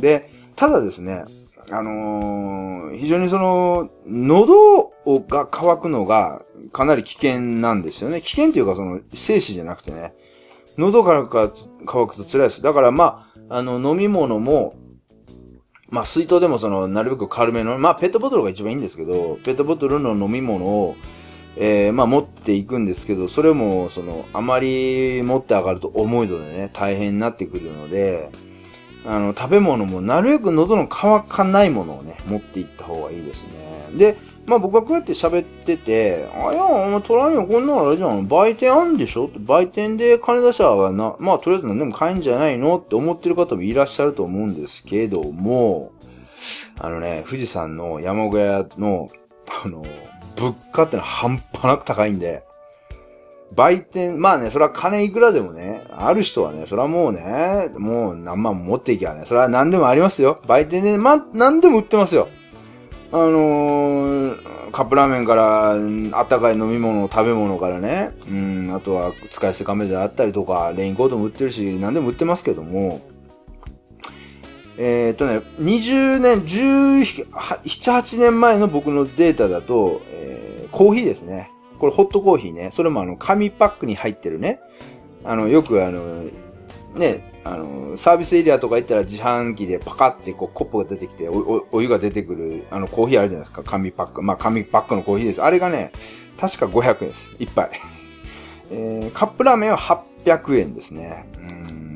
で、ただですね、あのー、非常にその、喉が渇くのがかなり危険なんですよね。危険というかその、生死じゃなくてね、喉からか乾くと辛いです。だからまあ、あの、飲み物も、まあ、水筒でもその、なるべく軽めの、まあ、ペットボトルが一番いいんですけど、ペットボトルの飲み物を、えー、まあ、持っていくんですけど、それも、その、あまり持って上がると重いのでね、大変になってくるので、あの、食べ物もなるべく喉の渇かないものをね、持っていった方がいいですね。で、まあ僕はこうやって喋ってて、あ、いや、お前、トラにはこんなのあれじゃん。売店あんでしょって、売店で金出しはな、まあとりあえず何でも買えんじゃないのって思ってる方もいらっしゃると思うんですけども、あのね、富士山の山小屋の、あの、物価ってのは半端なく高いんで、売店、まあね、それは金いくらでもね、ある人はね、それはもうね、もう何万も持っていきゃね、それは何でもありますよ。売店で、まあ、何でも売ってますよ。あのー、カップラーメンから、あったかい飲み物、食べ物からね、うん、あとは使い捨てカメラであったりとか、レインコートも売ってるし、何でも売ってますけども、えーっとね、にじゅうねん、じゅうなな、はちねんまえの僕のデータだと、えー、コーヒーですね。これホットコーヒーね。それもあの、紙パックに入ってるね。あの、よくあの、ね、あの、サービスエリアとか行ったら自販機でパカってこうコップが出てきてお、お、お湯が出てくる、あの、コーヒーあるじゃないですか。紙パック。まあ、紙パックのコーヒーです。あれがね、確かごひゃくえんです。一杯。えー、カップラーメンははっぴゃくえんですね。うん。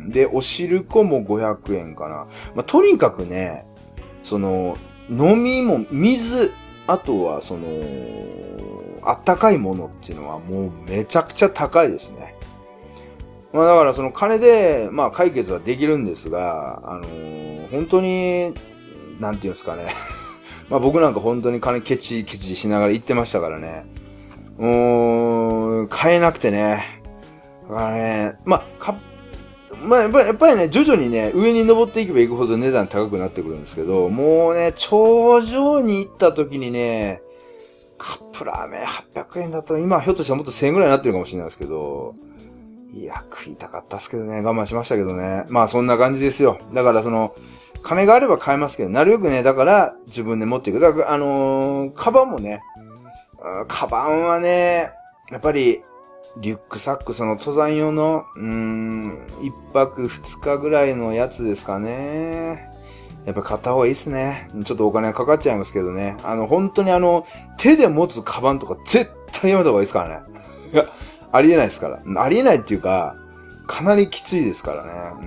で、お汁粉もごひゃくえんかな。まあ、とにかくね、その、飲みも、水、あとはその、あったかいものっていうのはもうめちゃくちゃ高いですね。まあだからその金で、まあ解決はできるんですが、あのー、本当に、なんていうんですかね。まあ僕なんか本当に金ケチケチしながら行ってましたからね。もう、買えなくてね。だからね、まあ、か、まあやっぱり、やっぱりね、徐々にね、上に登っていけばいくほど値段高くなってくるんですけど、もうね、頂上に行った時にね、カップラーメンはっぴゃくえんだと、今ひょっとしたらもっとせんえんぐらいになってるかもしれないですけど、いや、食いたかったっすけどね、我慢しましたけどね。まあそんな感じですよ。だからその、金があれば買えますけど、なるべくね、だから自分で持っていく。だから、あのー、カバンもね、カバンはね、やっぱり、リュックサック、その登山用の、うーん、一泊二日ぐらいのやつですかね。やっぱ買った方がいいっすね。ちょっとお金かかっちゃいますけどね。あの、本当にあの、手で持つカバンとか絶対やめた方がいいですからね。いや、ありえないですから。ありえないっていうか、かなりきついですからね。うん。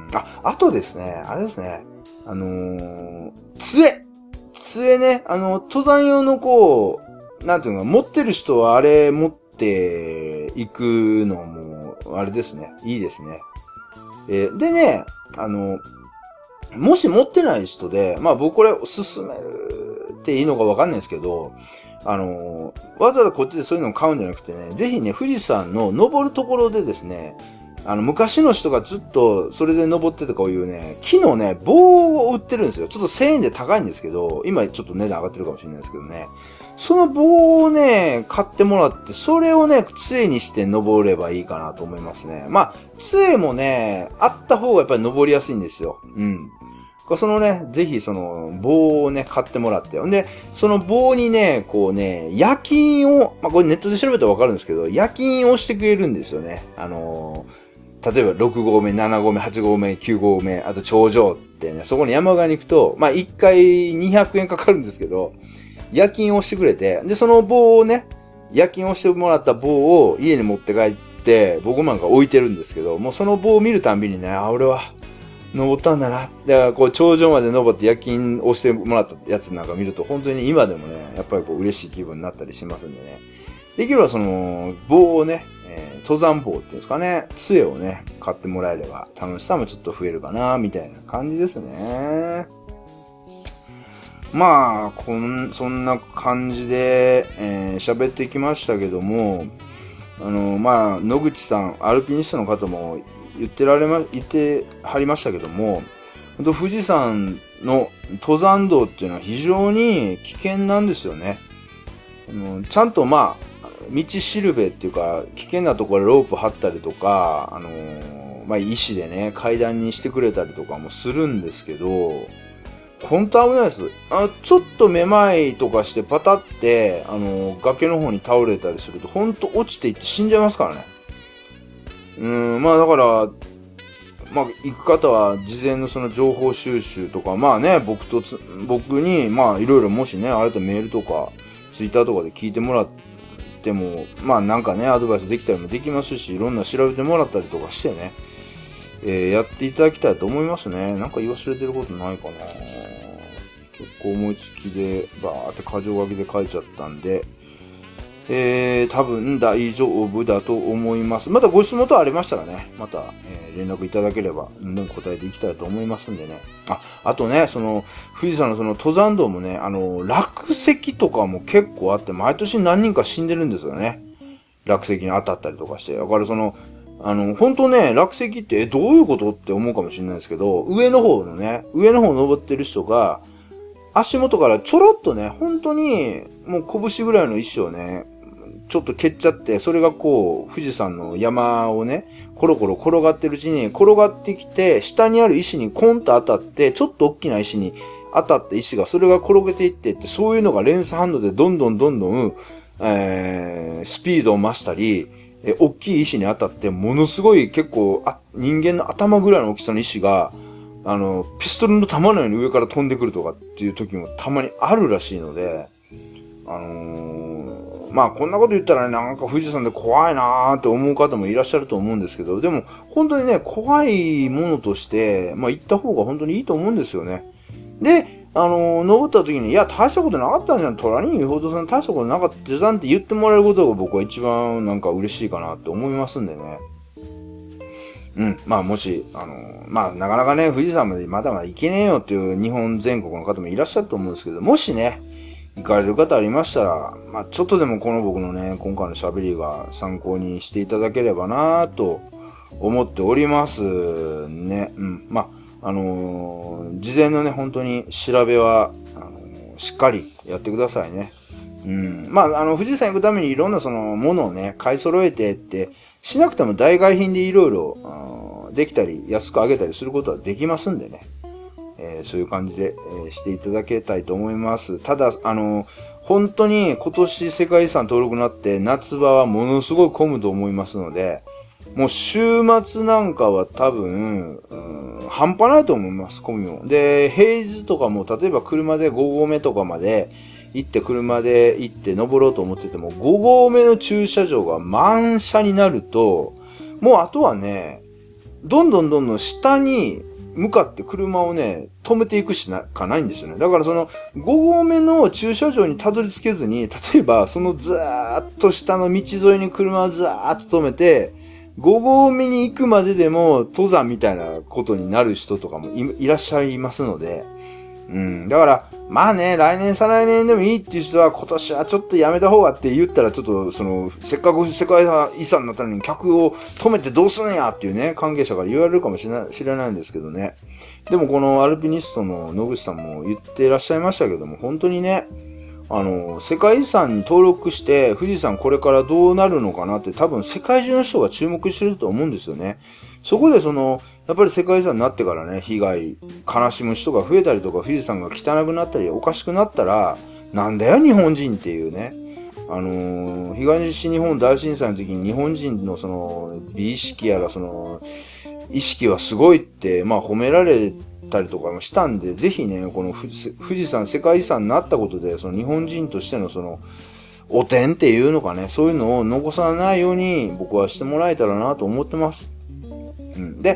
あ、あとですね、あれですね。あのー、杖杖ね、あの、登山用のこう、なんていうのか、持ってる人はあれ持っていくのも、あれですね。いいですね。えー、でね、あの、もし持ってない人で、まあ僕これ勧めるっていいのかわかんないですけど、あのー、わざわざこっちでそういうのを買うんじゃなくてね、ぜひね、富士山の登るところでですね、あの、昔の人がずっとそれで登ってとかいうね、木のね、棒を売ってるんですよ。ちょっとせんえんで高いんですけど、今ちょっと値段上がってるかもしれないですけどね。その棒をね、買ってもらって、それをね、杖にして登ればいいかなと思いますね。まあ、杖もね、あった方がやっぱり登りやすいんですよ。うん。そのね、ぜひその棒をね、買ってもらって。んで、その棒にね、こうね、夜勤を、まあ、これネットで調べたらわかるんですけど、夜勤をしてくれるんですよね。あのー、例えばろく合目、なな合目、はち合目、きゅう合目、あと頂上ってね、そこに山側に行くと、まあ、いっかいにひゃくえんかかるんですけど、夜勤をしてくれて、で、その棒をね、夜勤をしてもらった棒を家に持って帰って、僕なんか置いてるんですけど、もうその棒を見るたんびにね、あ、俺は、 登ったんだな。だからこう頂上まで登って夜勤をしてもらったやつなんか見ると本当に今でもね、やっぱりこう嬉しい気分になったりしますんでね。できればその棒をね、えー、登山棒っていうんですかね、杖をね、買ってもらえれば楽しさもちょっと増えるかな、みたいな感じですね。まあ、こん、そんな感じで、えー、喋ってきましたけども、あの、まあ、野口さん、アルピニストの方も言ってられま、言ってはりましたけども、本当富士山の登山道っていうのは非常に危険なんですよね。あのちゃんとまあ、道しるべっていうか、危険なところロープ張ったりとか、あのー、まあ、石でね、階段にしてくれたりとかもするんですけど、本当危ないです。あちょっとめまいとかしてパタって、あのー、崖の方に倒れたりすると、本当落ちていって死んじゃいますからね。うん、まあだから、まあ行く方は事前のその情報収集とか、まあね、僕とつ、僕に、まあいろいろもしね、あれとメールとか、ツイッターとかで聞いてもらって、でも、まあなんかね、アドバイスできたりもできますし、いろんな調べてもらったりとかしてね、えー、やっていただきたいと思いますね。なんか言い忘れてることないかな。結構思いつきで、バーって箇条書きで書いちゃったんで、えー、多分大丈夫だと思います。またご質問とありましたらね、また、えー、連絡いただければ、何でも答えていきたいと思いますんでね。あ、あとね、その、富士山のその登山道もね、あの、落石とかも結構あって、毎年何人か死んでるんですよね。落石に当たったりとかして。だからその、あの、本当ね、落石って、え、どういうことって思うかもしれないですけど、上の方のね、上の方登ってる人が、足元からちょろっとね、本当に、もう拳ぐらいの石をね、ちょっと蹴っちゃって、それがこう、富士山の山をね、コロコロ転がってるうちに、転がってきて、下にある石にコンと当たって、ちょっと大きな石に当たった石が、それが転げていってって、そういうのが連鎖反応でどんどんどんどん、えー、スピードを増したり、え、大きい石に当たって、ものすごい結構、あ、人間の頭ぐらいの大きさの石が、あの、ピストルの弾のように上から飛んでくるとかっていう時もたまにあるらしいので、あのー、まあこんなこと言ったらね、なんか富士山で怖いなーって思う方もいらっしゃると思うんですけど、でも本当にね、怖いものとして、まあ行った方が本当にいいと思うんですよね。で、あのー、登った時に、いや、大したことなかったんじゃん、トラに言うほどさん大したことなかったじゃんって言ってもらえることが僕は一番なんか嬉しいかなって思いますんでね。うん。まあもし、あのー、まあなかなかね、富士山までまだまだ行けねえよっていう日本全国の方もいらっしゃると思うんですけど、もしね、行かれる方ありましたら、まあちょっとでもこの僕のね、今回の喋りが参考にしていただければなと思っておりますね。うん。まあ、あのー、事前のね、本当に調べは、あのー、しっかりやってくださいね。うん。まあ、あの、富士山行くためにいろんなその、ものをね、買い揃えてって、しなくても代替品でいろいろ、できたり、安く上げたりすることはできますんでね。えー、そういう感じで、えー、していただけたいと思います。ただ、あの、本当に今年世界遺産登録になって夏場はものすごい混むと思いますので、もう週末なんかは多分、うん、半端ないと思います、混みも。で、平日とかも例えば車でご合目とかまで行って車で行って登ろうと思ってても、ご合目の駐車場が満車になると、もうあとはね、どんどんどんどん下に向かって車をね、止めていくしかないんですよね。だからそのご合目の駐車場にたどり着けずに、例えばそのずーっと下の道沿いに車をずーっと止めて、ご合目に行くまででも登山みたいなことになる人とかも い, いらっしゃいますので、うん。だから、まあね、来年再来年でもいいっていう人は今年はちょっとやめた方がって言ったらちょっとその、せっかく世界遺産になったのに客を止めてどうすんやっていうね、関係者から言われるかもしれない、知らないんですけどね。でもこのアルピニストの野口さんも言ってらっしゃいましたけども、本当にね、あの、世界遺産に登録して富士山これからどうなるのかなって多分世界中の人が注目してると思うんですよね。そこでその、やっぱり世界遺産になってからね、被害、悲しむ人が増えたりとか、富士山が汚くなったり、おかしくなったら、なんだよ日本人っていうね。あのー、東日本大震災の時に日本人のその、美意識やらその、意識はすごいって、まあ褒められたりとかもしたんで、ぜひね、この富士山世界遺産になったことで、その日本人としてのその、汚点っていうのかね、そういうのを残さないように僕はしてもらえたらなと思ってます。うん、で、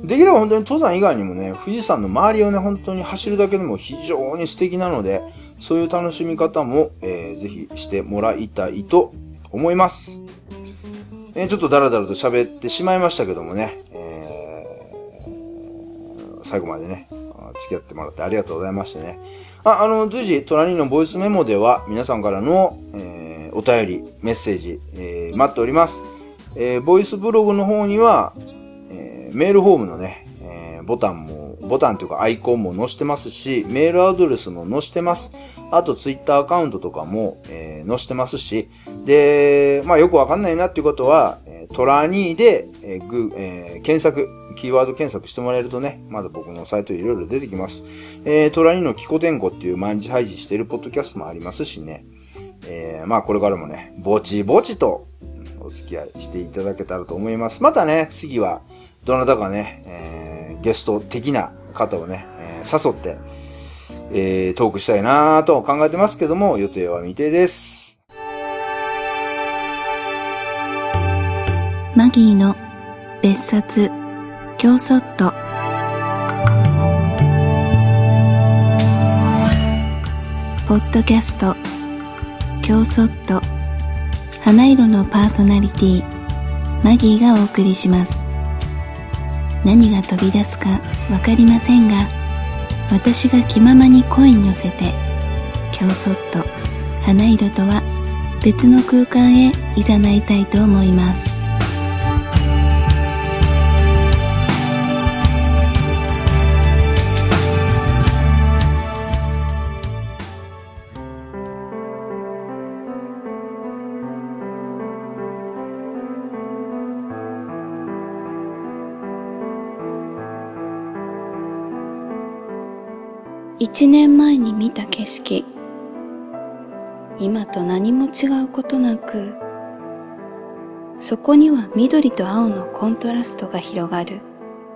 できれば本当に登山以外にもね、富士山の周りをね、本当に走るだけでも非常に素敵なので、そういう楽しみ方も、えー、ぜひしてもらいたいと思います。えー、ちょっとダラダラと喋ってしまいましたけどもね、えー、最後までね、付き合ってもらってありがとうございましたね。あ、あの、随時、トラニーのボイスメモでは、皆さんからの、えー、お便り、メッセージ、えー、待っております。えー、ボイスブログの方には、メールフォームのね、えー、ボタンも、ボタンというかアイコンも載してますし、メールアドレスも載してます。あとツイッターアカウントとかも、えー、載してますし、で、まあよくわかんないなっていうことは、トラニーで、えーグえー、検索、キーワード検索してもらえるとね、まだ僕のサイトいろいろ出てきます。えー、トラニーのキコテンコっていう毎日配信しているポッドキャストもありますしね、えー、まあこれからもね、ぼちぼちとお付き合いしていただけたらと思います。またね、次は、どなたかね、えー、ゲスト的な方をね、えー、誘って、えー、トークしたいなぁと考えてますけども、予定は未定です。 マギーの別冊京ソット。ポッドキャスト京ソット、花色のパーソナリティマギーがお送りします。何が飛び出すかわかりませんが、私が気ままに声に乗せて、京ソット、花色とは別の空間へ誘いたいと思います。一年前に見た景色、今と何も違うことなく、そこには緑と青のコントラストが広がる。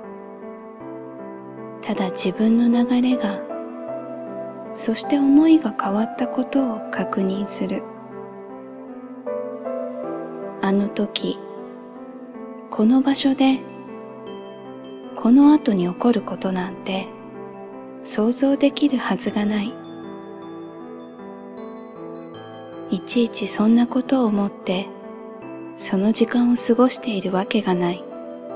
ただ自分の流れが、そして思いが変わったことを確認する。あの時、この場所で、この後に起こることなんて、想像できるはずがない。いちいちそんなことを思って、その時間を過ごしているわけがない。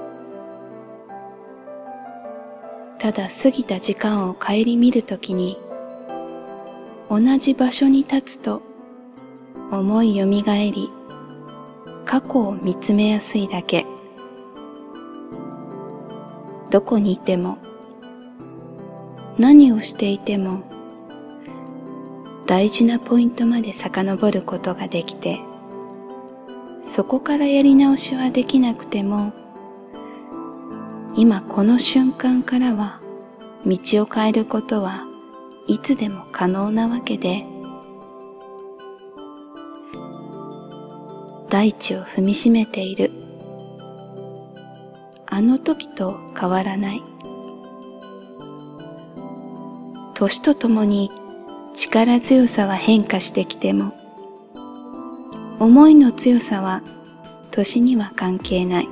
ただ過ぎた時間を顧みるときに、同じ場所に立つと、思いよみがえり、過去を見つめやすいだけ。どこにいても、何をしていても大事なポイントまで遡ることができて、そこからやり直しはできなくても、今この瞬間からは道を変えることはいつでも可能なわけで、大地を踏みしめている。あの時と変わらない。年とともに力強さは変化してきても、思いの強さは年には関係ない。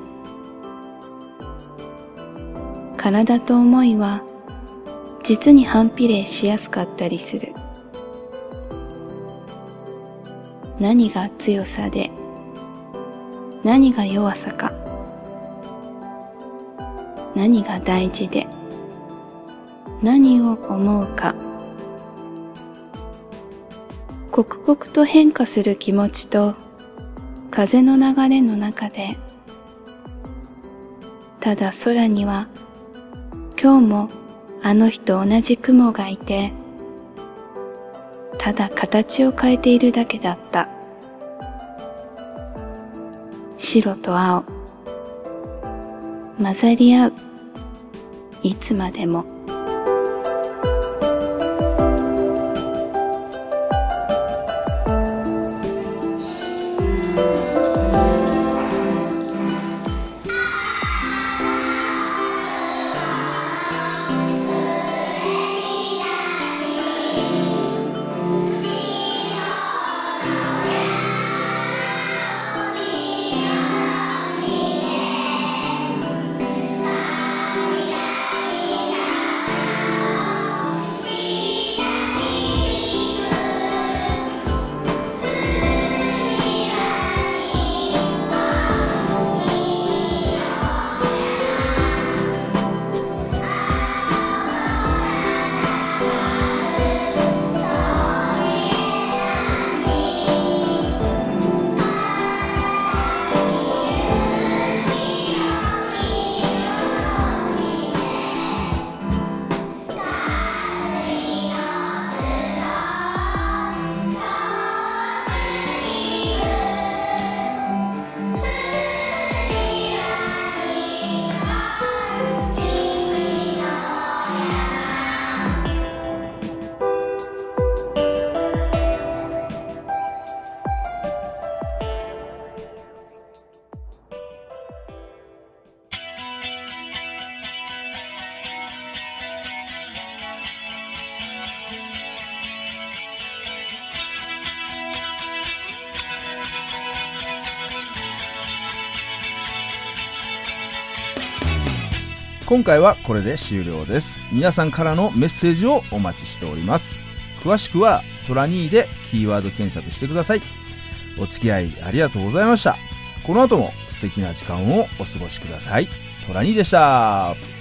体と思いは実に反比例しやすかったりする。何が強さで、何が弱さか、何が大事で、何を思うか。刻々と変化する気持ちと風の流れの中で、ただ空には今日もあの日と同じ雲がいて、ただ形を変えているだけだった。白と青、混ざり合う、いつまでも。 今回はこれで終了です。皆さんからのメッセージをお待ちしております。詳しくはトラニーでキーワード検索してください。お付き合いありがとうございました。この後も素敵な時間をお過ごしください。トラニーでした。